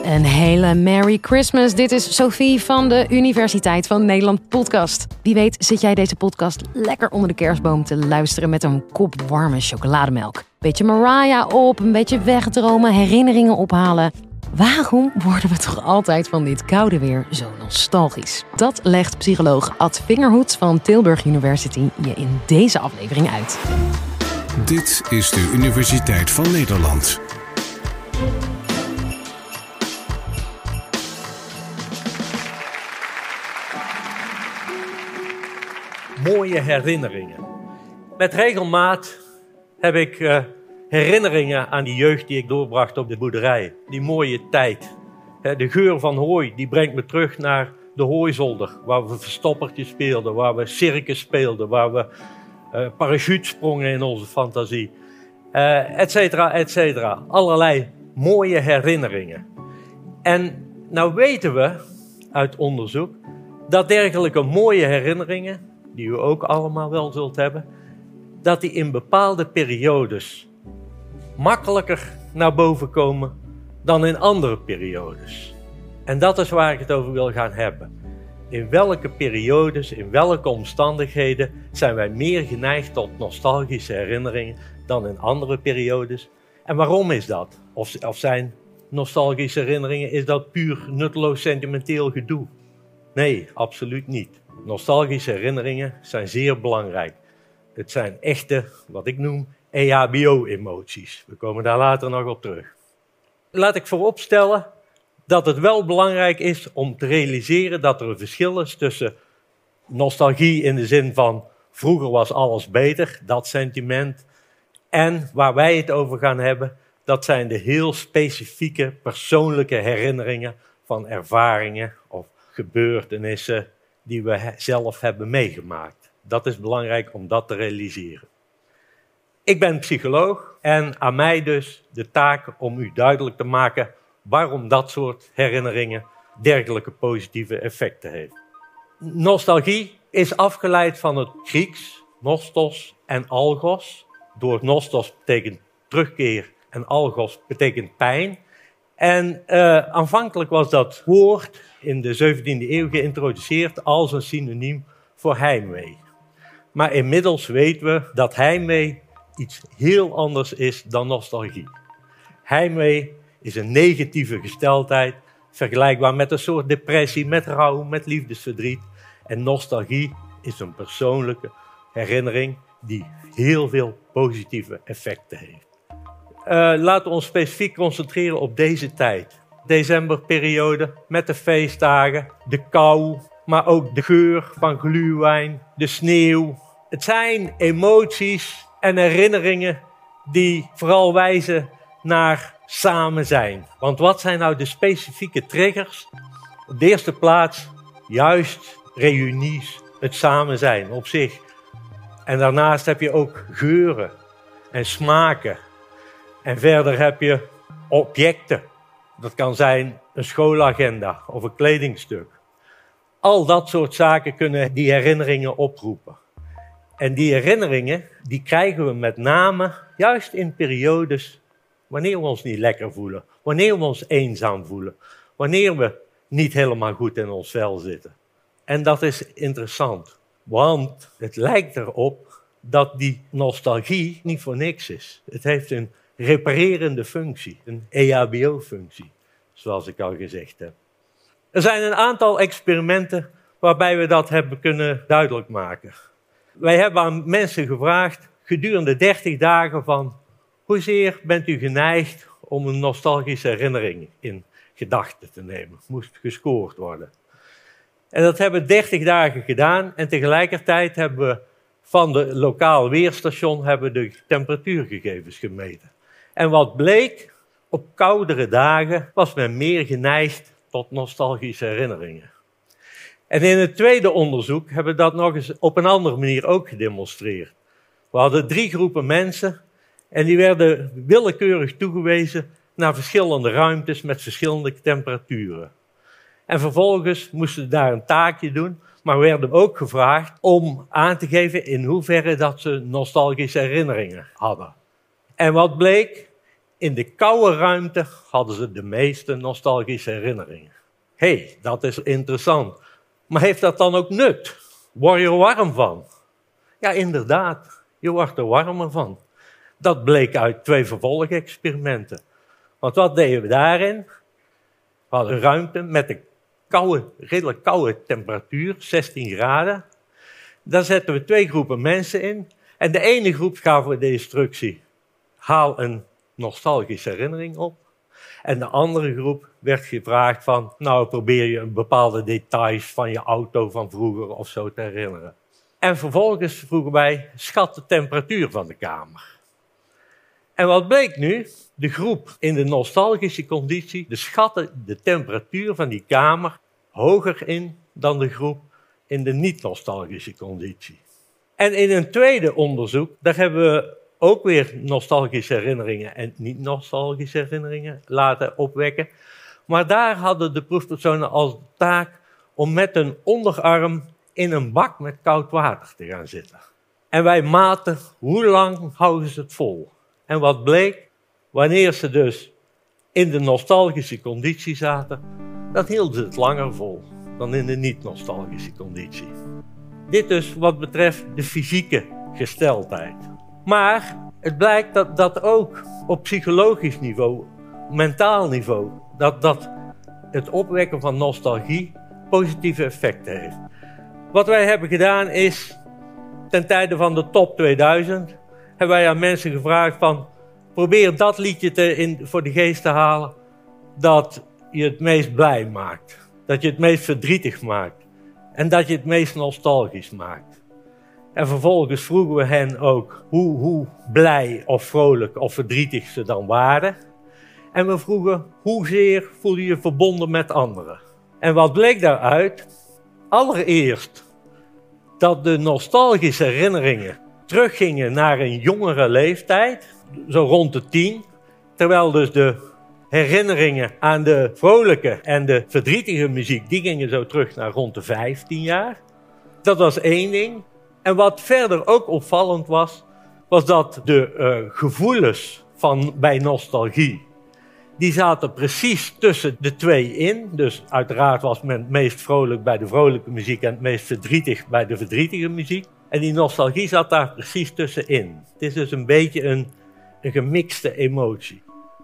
Een hele Merry Christmas. Dit is Sophie van de Universiteit van Nederland podcast. Wie weet zit jij deze podcast lekker onder de kerstboom te luisteren met een kop warme chocolademelk. Beetje Mariah op, een beetje wegdromen, herinneringen ophalen. Waarom worden we toch altijd van dit koude weer zo nostalgisch? Dat legt psycholoog Ad Vingerhoed van Tilburg University je in deze aflevering uit. Dit is de Universiteit van Nederland. Mooie herinneringen. Met regelmaat heb ik herinneringen aan die jeugd die ik doorbracht op de boerderij. Die mooie tijd. De geur van hooi die brengt me terug naar de hooizolder. Waar we verstoppertje speelden, waar we circus speelden, waar we parachutesprongen in onze fantasie. Et cetera, et cetera. Allerlei mooie herinneringen. En nou weten we uit onderzoek dat dergelijke mooie herinneringen, die u ook allemaal wel zult hebben, dat die in bepaalde periodes makkelijker naar boven komen dan in andere periodes. En dat is waar ik het over wil gaan hebben. In welke periodes, in welke omstandigheden zijn wij meer geneigd tot nostalgische herinneringen dan in andere periodes? En waarom is dat? Of zijn nostalgische herinneringen, is dat puur nutteloos sentimenteel gedoe? Nee, absoluut niet. Nostalgische herinneringen zijn zeer belangrijk. Het zijn echte, wat ik noem, EHBO-emoties. We komen daar later nog op terug. Laat ik vooropstellen dat het wel belangrijk is om te realiseren dat er een verschil is tussen nostalgie in de zin van vroeger was alles beter, dat sentiment, en waar wij het over gaan hebben, dat zijn de heel specifieke persoonlijke herinneringen van ervaringen of gebeurtenissen die we zelf hebben meegemaakt. Dat is belangrijk om dat te realiseren. Ik ben psycholoog en aan mij dus de taak om u duidelijk te maken waarom dat soort herinneringen dergelijke positieve effecten heeft. Nostalgie is afgeleid van het Grieks, nostos en algos. Door nostos betekent terugkeer en algos betekent pijn. En aanvankelijk was dat woord in de 17e eeuw geïntroduceerd als een synoniem voor heimwee. Maar inmiddels weten we dat heimwee iets heel anders is dan nostalgie. Heimwee is een negatieve gesteldheid, vergelijkbaar met een soort depressie, met rouw, met liefdesverdriet. En nostalgie is een persoonlijke herinnering die heel veel positieve effecten heeft. Laten we ons specifiek concentreren op deze tijd. Decemberperiode met de feestdagen, de kou, maar ook de geur van glühwein, de sneeuw. Het zijn emoties en herinneringen die vooral wijzen naar samen zijn. Want wat zijn nou de specifieke triggers? Op de eerste plaats juist reunies, het samen zijn op zich. En daarnaast heb je ook geuren en smaken. En verder heb je objecten. Dat kan zijn een schoolagenda of een kledingstuk. Al dat soort zaken kunnen die herinneringen oproepen. En die herinneringen die krijgen we met name juist in periodes wanneer we ons niet lekker voelen. Wanneer we ons eenzaam voelen. Wanneer we niet helemaal goed in ons vel zitten. En dat is interessant. Want het lijkt erop dat die nostalgie niet voor niks is. Het heeft een reparerende functie, een EHBO-functie, zoals ik al gezegd heb. Er zijn een aantal experimenten waarbij we dat hebben kunnen duidelijk maken. Wij hebben aan mensen gevraagd gedurende 30 dagen van hoezeer bent u geneigd om een nostalgische herinnering in gedachten te nemen. Moest gescoord worden. En dat hebben we 30 dagen gedaan en tegelijkertijd hebben we van de lokaal weerstation hebben de temperatuurgegevens gemeten. En wat bleek, op koudere dagen was men meer geneigd tot nostalgische herinneringen. En in het tweede onderzoek hebben we dat nog eens op een andere manier ook gedemonstreerd. We hadden 3 groepen mensen en die werden willekeurig toegewezen naar verschillende ruimtes met verschillende temperaturen. En vervolgens moesten we daar een taakje doen, maar we werden ook gevraagd om aan te geven in hoeverre dat ze nostalgische herinneringen hadden. En wat bleek? in de koude ruimte hadden ze de meeste nostalgische herinneringen. Hé, dat is interessant. Maar heeft dat dan ook nut? Word je er warm van? Ja, inderdaad, je wordt er warmer van. Dat bleek uit 2 vervolgexperimenten. Want wat deden we daarin? We hadden een ruimte met een redelijk koude temperatuur, 16 graden. Daar zetten we 2 groepen mensen in. En de ene groep gaven we de instructie: haal een nostalgische herinnering op. En de andere groep werd gevraagd van: nou, probeer je een bepaalde details van je auto van vroeger of zo te herinneren. En vervolgens vroegen wij: schat de temperatuur van de kamer. En wat bleek nu? De groep in de nostalgische conditie, de schatten de temperatuur van die kamer hoger in dan de groep in de niet-nostalgische conditie. En in een tweede onderzoek, daar hebben we ook weer nostalgische herinneringen en niet-nostalgische herinneringen laten opwekken. Maar daar hadden de proefpersonen als taak om met hun onderarm in een bak met koud water te gaan zitten. En wij maten hoe lang houden ze het vol. En wat bleek? Wanneer ze dus in de nostalgische conditie zaten, dan hielden ze het langer vol dan in de niet-nostalgische conditie. Dit dus wat betreft de fysieke gesteldheid. Maar het blijkt dat ook op psychologisch niveau, mentaal niveau, dat het opwekken van nostalgie positieve effecten heeft. Wat wij hebben gedaan is, ten tijde van de top 2000, hebben wij aan mensen gevraagd van: probeer dat liedje voor de geest te halen dat je het meest blij maakt. Dat je het meest verdrietig maakt. En dat je het meest nostalgisch maakt. En vervolgens vroegen we hen ook hoe blij of vrolijk of verdrietig ze dan waren. En we vroegen: hoezeer voel je je verbonden met anderen? En wat bleek daaruit? Allereerst dat de nostalgische herinneringen teruggingen naar een jongere leeftijd, zo rond de 10, terwijl dus de herinneringen aan de vrolijke en de verdrietige muziek, die gingen zo terug naar rond de 15 jaar. Dat was één ding. En wat verder ook opvallend was dat de gevoelens bij nostalgie, die zaten precies tussen de 2 in. Dus uiteraard was men het meest vrolijk bij de vrolijke muziek en het meest verdrietig bij de verdrietige muziek. En die nostalgie zat daar precies tussenin. Het is dus een beetje een gemixte emotie.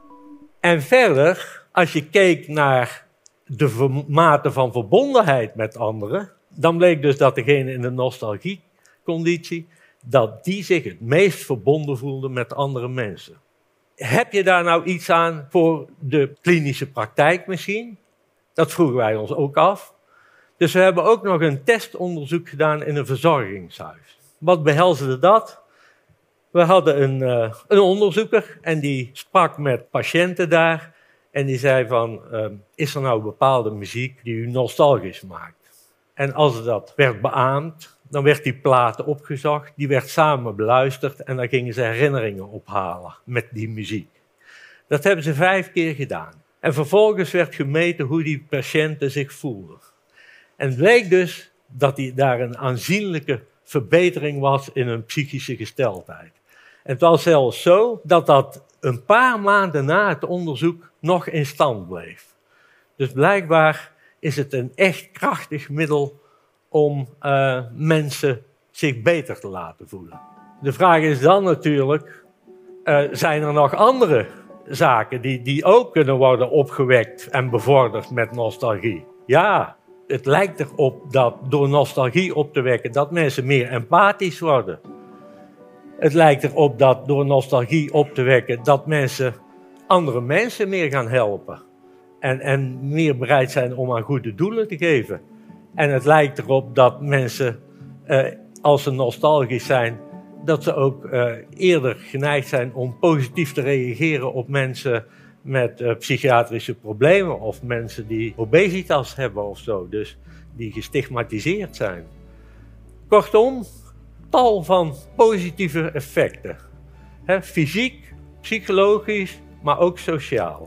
En verder, als je keek naar de mate van verbondenheid met anderen, dan bleek dus dat degene in de nostalgieconditie, dat die zich het meest verbonden voelde met andere mensen. Heb je daar nou iets aan voor de klinische praktijk misschien? Dat vroegen wij ons ook af. Dus we hebben ook nog een testonderzoek gedaan in een verzorgingshuis. Wat behelsde dat? We hadden een onderzoeker en die sprak met patiënten daar. En die zei van, is er nou bepaalde muziek die u nostalgisch maakt? En als dat werd beaamd, dan werd die plaat opgezocht. Die werd samen beluisterd en dan gingen ze herinneringen ophalen met die muziek. Dat hebben ze 5 keer gedaan. En vervolgens werd gemeten hoe die patiënten zich voelden. En het bleek dus dat daar een aanzienlijke verbetering was in hun psychische gesteldheid. En het was zelfs zo dat een paar maanden na het onderzoek nog in stand bleef. Dus blijkbaar is het een echt krachtig middel om mensen zich beter te laten voelen. De vraag is dan natuurlijk, zijn er nog andere zaken die ook kunnen worden opgewekt en bevorderd met nostalgie? Ja, het lijkt erop dat door nostalgie op te wekken dat mensen meer empathisch worden. Het lijkt erop dat door nostalgie op te wekken dat mensen andere mensen meer gaan helpen. En meer bereid zijn om aan goede doelen te geven. En het lijkt erop dat mensen, als ze nostalgisch zijn, dat ze ook eerder geneigd zijn om positief te reageren op mensen met psychiatrische problemen of mensen die obesitas hebben of zo, dus die gestigmatiseerd zijn. Kortom, tal van positieve effecten. Fysiek, psychologisch, maar ook sociaal.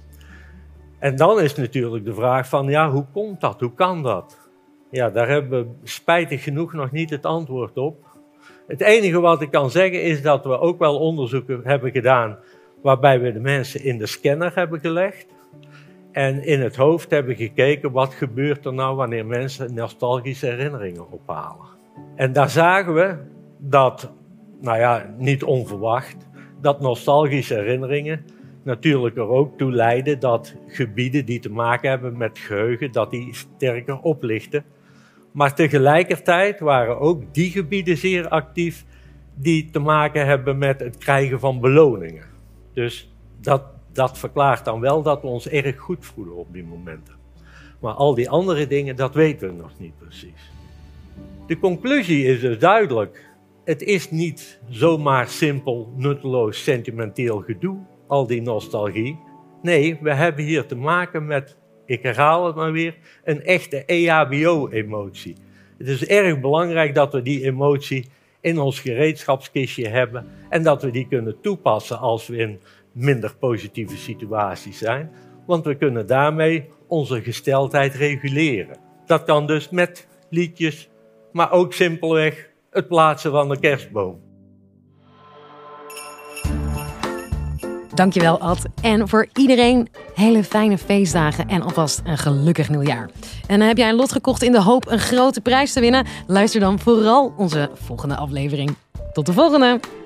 En dan is natuurlijk de vraag van, ja, hoe komt dat? Hoe kan dat? Ja, daar hebben we spijtig genoeg nog niet het antwoord op. Het enige wat ik kan zeggen is dat we ook wel onderzoeken hebben gedaan waarbij we de mensen in de scanner hebben gelegd en in het hoofd hebben gekeken wat gebeurt er nou wanneer mensen nostalgische herinneringen ophalen. En daar zagen we dat, niet onverwacht, dat nostalgische herinneringen natuurlijk er ook toe leiden dat gebieden die te maken hebben met geheugen, dat die sterker oplichten. Maar tegelijkertijd waren ook die gebieden zeer actief die te maken hebben met het krijgen van beloningen. Dus dat verklaart dan wel dat we ons erg goed voelen op die momenten. Maar al die andere dingen, dat weten we nog niet precies. De conclusie is dus duidelijk. Het is niet zomaar simpel, nutteloos, sentimenteel gedoe, al die nostalgie. Nee, we hebben hier te maken met, ik herhaal het maar weer, een echte EHBO-emotie. Het is erg belangrijk dat we die emotie in ons gereedschapskistje hebben en dat we die kunnen toepassen als we in minder positieve situaties zijn. Want we kunnen daarmee onze gesteldheid reguleren. Dat kan dus met liedjes, maar ook simpelweg het plaatsen van de kerstboom. Dankjewel, Ad. En voor iedereen hele fijne feestdagen en alvast een gelukkig nieuwjaar. En heb jij een lot gekocht in de hoop een grote prijs te winnen? Luister dan vooral onze volgende aflevering. Tot de volgende!